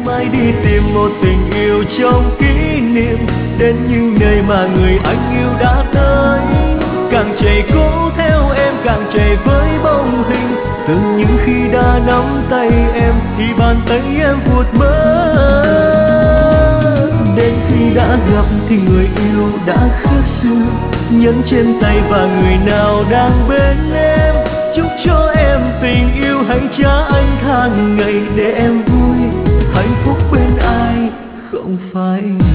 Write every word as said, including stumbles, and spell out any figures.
mãi đi tìm một tình yêu trong kỷ niệm, đến những nơi mà người anh yêu đã tới. Càng chạy cố theo em, càng chạy với bóng hình, từ những khi đã nắm tay em thì bàn tay em vuột mất. Đến khi đã gặp thì người yêu đã khác xưa, nhẫn trên tay và người nào đang bên em. Chúc cho em tình yêu hãy trả anh tháng ngày để em vui hạnh phúc bên ai không phải